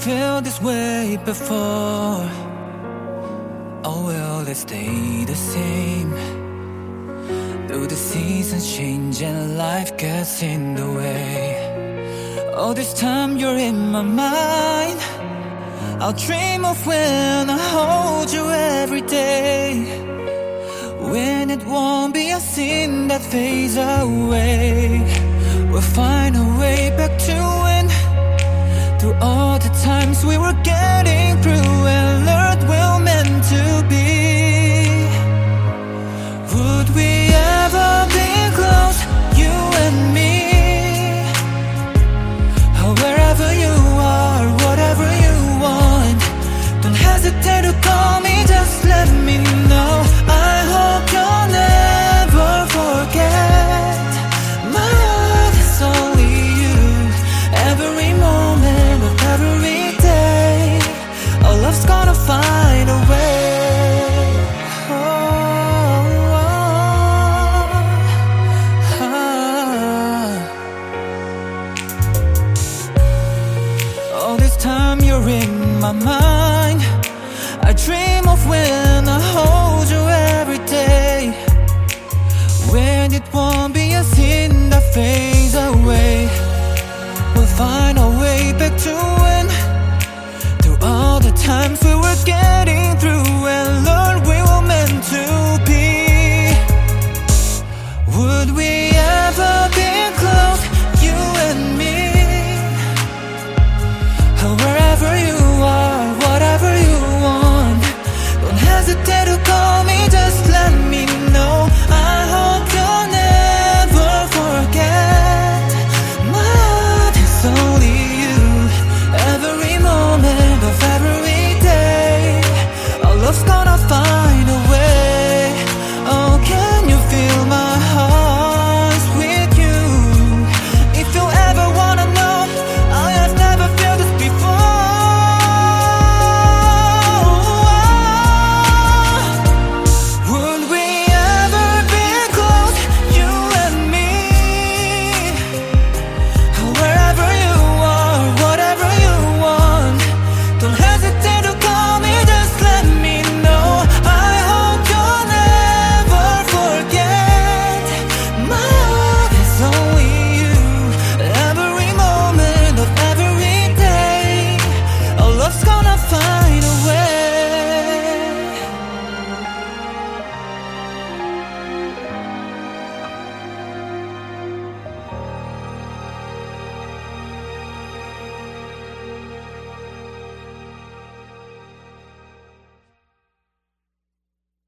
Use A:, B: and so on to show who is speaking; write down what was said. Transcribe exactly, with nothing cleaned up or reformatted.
A: felt this way before. Oh, will it stay the same? Though the seasons change and life gets in the way. All this time you're in my mind. I'll dream of when I hold you every day, when it won't be a sin that fades away. We'll find a way back to when, through all the times we were getting through and learned we're meant to be. Would we ever be close, you and me? Or wherever you are, whatever you want, don't hesitate to call me, just let me know. I hope you'll never forget. My heart is only you, every moment of every day. Our love's gonna find a way. Oh, oh, oh. All this time you're in my mind. I dream of when I hold you every day, when it won't be a sin that fades away. We'll find our way back to when